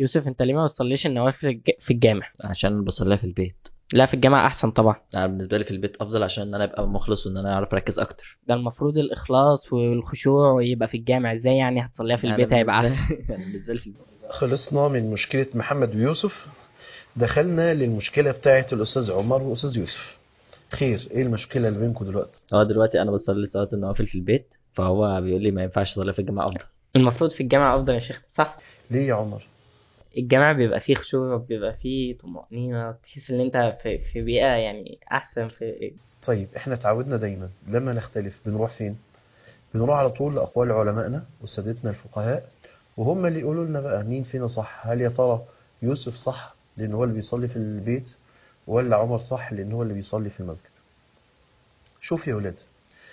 يوسف، انت ليه ما بتصليش النوافل في الجامع؟ عشان بصليها في البيت. لا، في الجامع احسن طبعا. انا بالنسبه لي في البيت افضل عشان ان انا ابقى مخلص وان انا اعرف اركز اكتر. ده المفروض الاخلاص والخشوع ويبقى في الجامع، ازاي يعني هتصليها في انا البيت هيبقى بالنسبه لي احسن؟ انا بالنسبه لي في البيت. خلصنا من مشكلة محمد ويوسف، دخلنا للمشكلة بتاعة الأستاذ عمر وأستاذ يوسف. خير، إيه المشكلة اللي بينكم دلوقتي؟ هو دلوقتي انا بصلي صلاه النوافل في البيت، فهو بيقول لي ما ينفعش اصلي في الجامعه افضل. المفروض في الجامع افضل يا شيخ، صح؟ ليه يا عمر؟ الجامع بيبقى فيه خشوع، بيبقى فيه طمأنينة، تحس ان انت في بيئة يعني احسن في. طيب إحنا اتعودنا دايما لما نختلف بنروح فين؟ بنروح على طول لأقوال علمائنا وسادتنا الفقهاء، وهم اللي يقولوا لنا بقى مين فينا صح. هل يا ترى يوسف صح لأن هو اللي بيصلي في البيت، ولا عمر صح لأن هو اللي بيصلي في المسجد؟ شوف يا ولاد،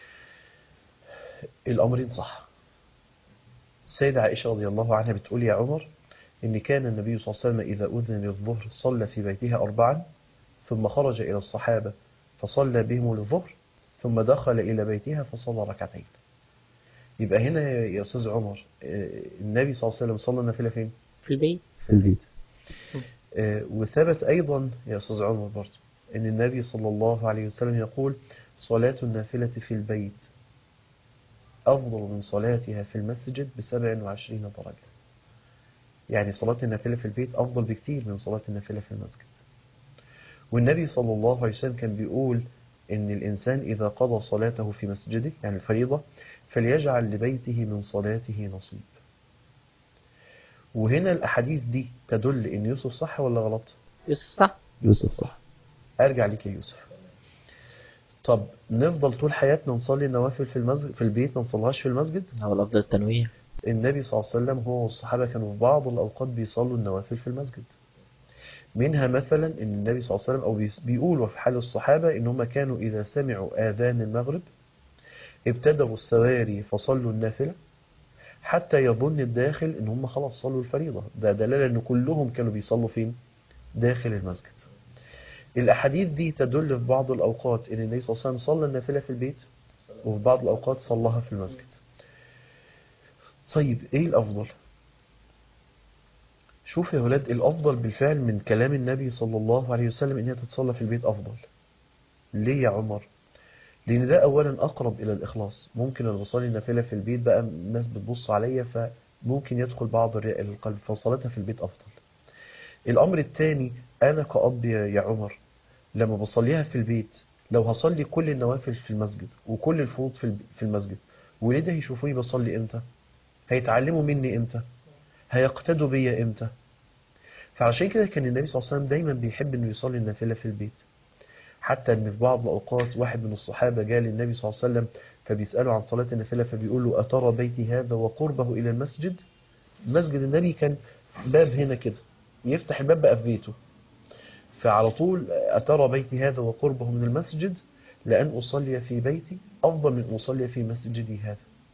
الأمرين صح. السيدة عائشة رضي الله عنها بتقول يا عمر إن كان النبي صلى الله عليه وسلم إذا أذن للظهر صلى في بيتها 4، ثم خرج إلى الصحابة فصلى بهم الظهر، ثم دخل إلى بيتها فصلى ركعتين. يبقى هنا يا أستاذ عمر، النبي صلى الله عليه وسلم صلى النافلة فين؟ في البيت. في البيت. وثبت أيضا يا أستاذ عمر برضه أن النبي صلى الله عليه وسلم يقول صلاة النافلة في البيت أفضل من صلاتها في المسجد ب27 درجة. يعني صلاة النافلة في البيت أفضل بكتير من صلاة النافلة في المسجد. والنبي صلى الله عليه وسلم كان بيقول إن الإنسان إذا قضى صلاته في مسجده يعني الفريضة فليجعل لبيته من صلاته نصيب. وهنا الأحاديث دي تدل إن يوسف صح ولا غلط؟ يوسف صح. يوسف صح. أرجع لك يا يوسف. طب نفضل طول حياتنا نصلي النوافل في المسجد في البيت، ما نصليهاش في المسجد؟ هو الافضل التنويع. النبي صلى الله عليه وسلم هو والصحابة كانوا في بعض الأوقات بيصلوا النوافل في المسجد. منها مثلا ان النبي صلى الله عليه وسلم او بيقولوا في حال الصحابة ان هم كانوا اذا سمعوا اذان المغرب ابتدروا السواري فصلوا النافلة حتى يظن الداخل ان هم خلاص صلوا الفريضة. ده دلالة ان كلهم كانوا بيصلوا فين؟ داخل المسجد. الاحاديث دي تدل في بعض الاوقات ان النبي صلى الله عليه وسلم صلى النافلة في البيت، وفي بعض الاوقات صلىها في المسجد. طيب ايه الافضل؟ شوف يا ولاد، الافضل بالفعل من كلام النبي صلى الله عليه وسلم ان هي تتصلى في البيت افضل. ليه يا عمر؟ لأن ده أولا أقرب إلى الإخلاص. ممكن أنا بصلي النافلة في البيت بقى الناس بتبص عليا فممكن يدخل بعض الرياء إلى القلب، فصلاتها في البيت أفضل. الأمر الثاني، أنا كأب يا عمر لما بصليها في البيت، لو هصلي كل النوافل في المسجد وكل الفروض في المسجد، ولده يشوفوني بصلي إمتى؟ هيتعلموا مني إمتى؟ هيقتدوا بيا إمتى؟ فعشان كده كان النبي صلى الله عليه وسلم دايما بيحب إنه يصلي النافلة في البيت. حتى ان في بعض الاوقات واحد من الصحابة جاء للنبي صلى الله عليه وسلم فبيسأله عن صلاة النافلة، فبيقول له أترى بيتي هذا وقربه إلى المسجد؟ مسجد النبي كان باب هنا كده، يفتح الباب بقى في بيته. فعلى طول أترى بيتي هذا وقربه من المسجد لأن أصلي في بيتي أفضل من أصلي في مسجدي هذا.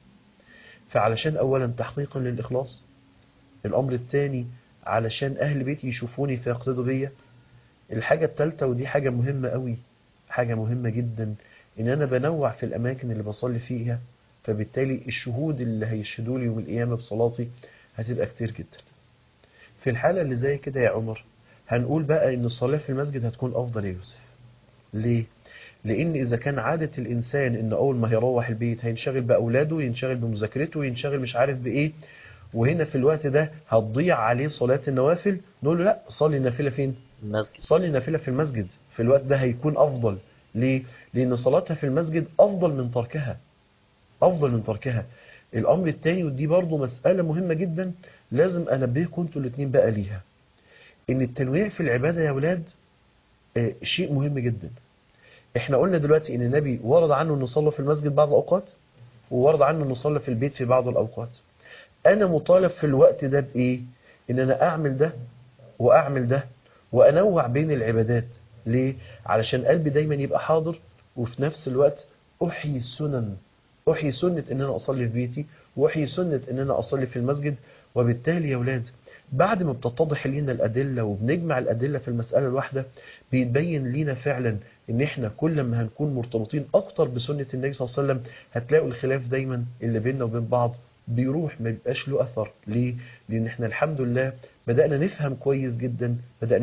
فعلشان أولا تحقيقا للإخلاص، الأمر الثاني علشان أهل بيتي يشوفوني فيقتدوا بيا، الحاجة الثالثة ودي حاجة مهمة قوي، حاجة مهمة جدا، ان انا بنوع في الاماكن اللي بصلي فيها، فبالتالي الشهود اللي هيشهدوا لي يوم القيامة بصلاتي هتبقى كتير جدا. في الحالة اللي زي كده يا عمر هنقول بقى ان الصلاة في المسجد هتكون افضل يا يوسف. ليه؟ لان اذا كان عادة الانسان ان اول ما هيروح البيت هينشغل باولاده، ينشغل بمذاكرته، ينشغل مش عارف بايه، وهنا في الوقت ده هتضيع عليه صلاة النوافل، نقول له لا، صلي النافلة فين؟ المسجد. صلي النافلة في المسجد. في الوقت ده هيكون أفضل. ليه؟ لأن صلاتها في المسجد أفضل من تركها، أفضل من تركها. الأمر الثاني ودي برضو مسألة مهمة جدا لازم أنبهكم انتوا الاثنين بقى ليها، إن التنويع في العبادة يا ولاد شيء مهم جدا. احنا قلنا دلوقتي إن النبي ورد عنه أنه صلى في المسجد بعض الأوقات، وورد عنه أنه صلى في البيت في بعض الأوقات. أنا مطالب في الوقت ده بإيه؟ إن أنا أعمل ده وأعمل ده وأنوع بين العبادات. ليه؟ علشان قلبي دايما يبقى حاضر، وفي نفس الوقت أحيي السنن، أحيي سنة إن أنا أصلي في بيتي، وأحيي سنة إن أنا أصلي في المسجد. وبالتالي يا ولاد بعد ما بتتضح لنا الأدلة وبنجمع الأدلة في المسألة الواحدة، بيتبين لنا فعلا إن إحنا كل ما هنكون مرتبطين أكتر بسنة النبي صلى الله عليه وسلم هتلاقوا الخلاف دايما اللي بيننا وبين بعض بيروح، ما بيبقاش له أثر. ليه؟ لأن إحنا الحمد لله بدأنا نفهم كويس جدا،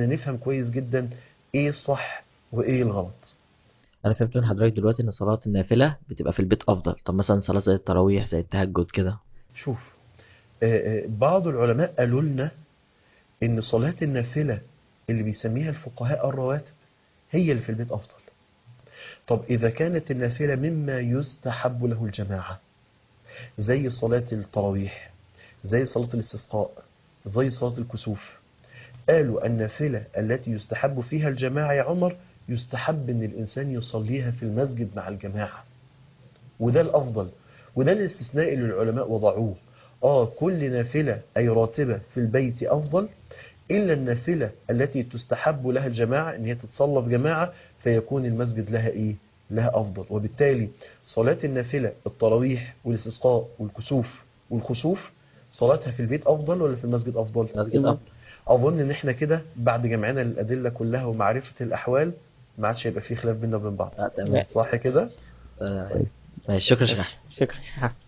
ايه الصح وايه الغلط. انا فهمت من حضرتك دلوقتي ان صلاة النافلة بتبقى في البيت افضل. طب مثلا صلاة زي التراويح زي التهجد كده؟ شوف، بعض العلماء قالوا لنا ان صلاة النافلة اللي بيسميها الفقهاء الرواتب هي اللي في البيت افضل. طب اذا كانت النافلة مما يستحب له الجماعة، زي صلاة التراويح، زي صلاة الاستسقاء، زي صلاة الكسوف، قالوا النافلة التي يستحب فيها الجماعة يا عمر يستحب ان الانسان يصليها في المسجد مع الجماعة، وده الافضل، وده الاستثناء اللي العلماء وضعوه. كل نافلة اي راتبة في البيت افضل، الا النافلة التي تستحب لها الجماعة ان هي تتصلى في جماعة، فيكون المسجد لها ايه؟ لها افضل. وبالتالي صلاة النافلة التراويح والاستسقاء والكسوف والخسوف صلاتها في البيت افضل ولا في المسجد افضل؟ المسجد افضل. اظن ان احنا كده بعد جمعنا للادله كلها ومعرفه الاحوال ما عادش هيبقى في خلاف بيننا وبين بعض. تمام. صح كده؟ ماشي، شكرا يا شيخ أحمد. شكرا.